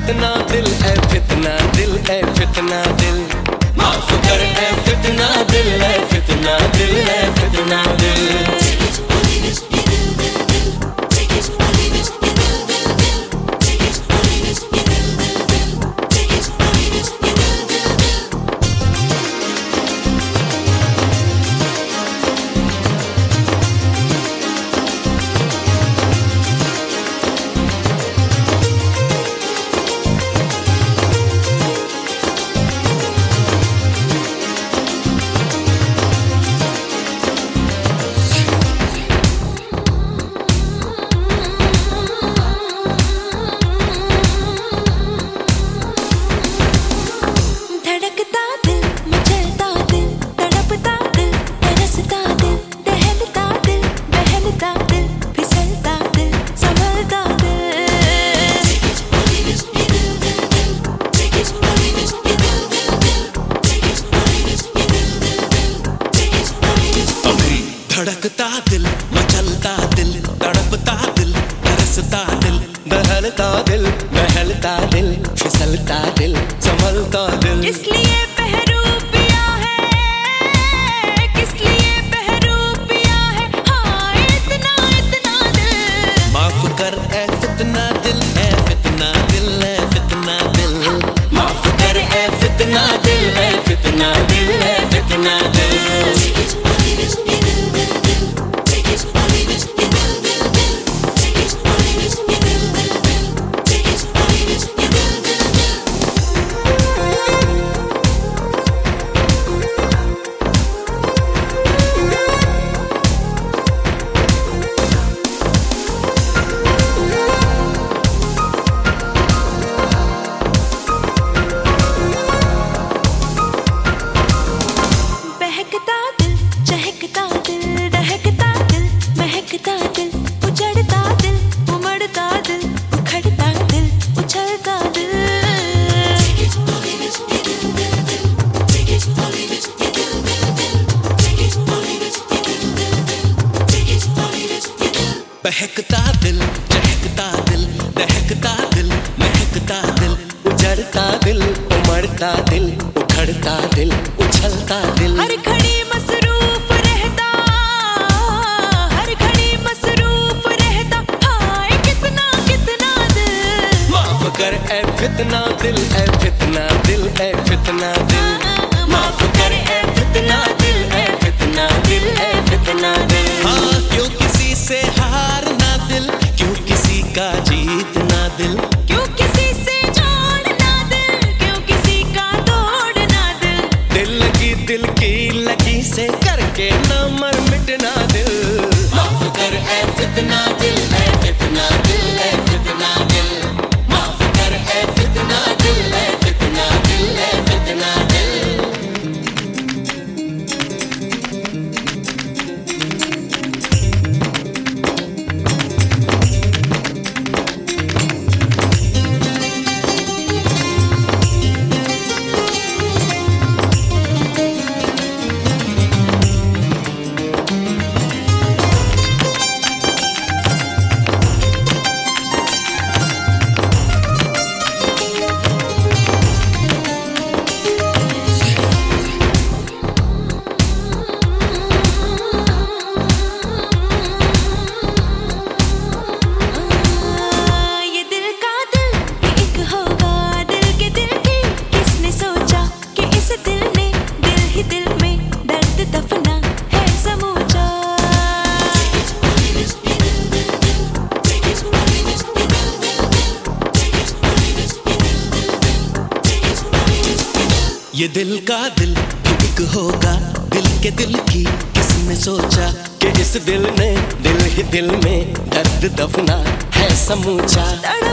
फितना दिल है, फितना दिल है, फितना दिल। माफ कर है फितना दिल है, फितना दिल है, फितना दिल। धड़कता दिल, मचलता दिल, तड़पता दिल, तरसता दिल, बहलता दिल, बहलता दिल, फिसलता दिल, संभलता दिल। किस लिए पहरू पिया है, किस लिए पहरू पिया है, हाँ इतना इतना दिल। माफ कर है फितना दिल है, फितना दिल है, फितना दिल। माफ कर है फितना दिल है, फितना दिल है, फितना दिल। बहकता दिल, चहकता दिल, दहकता दिल, महकता दिल, उजड़ता दिल, उमड़ता दिल, उखड़ता दिल, उछलता दिल। बहकता दिल, चहकता दिल, दहकता दिल, महकता दिल, उजड़ता दिल, उमड़ता दिल, उखड़ता दिल, उछलता दिल। हर घड़ी मसरूफ रहता, हर घड़ी मसरूफ रहता, हाय कितना कितना दिल। माफ कर है फितना दिल है, फितना दिल है, फितना दिल। माफ कर है फितना दिल है, फितना दिल है, फितना दिल। हाँ क्यों किसी से हारना दिल, क्यों किसी का जीतना दिल, क्यों किसी से जोड़ना दिल, क्यों किसी का तोड़ना दिल। दिल लगी दिल की लगी से करके न मर मिटना दिल। माफ कर है फितना दिल है, फितना दिल है, फितना दिल। माफ कर है फितना दिल है, फितना दिल है, फितना दिल। ये दिल का दिल एक होगा, दिल के दिल की किसने सोचा कि इस दिल ने दिल ही दिल में दर्द दफना है समूचा।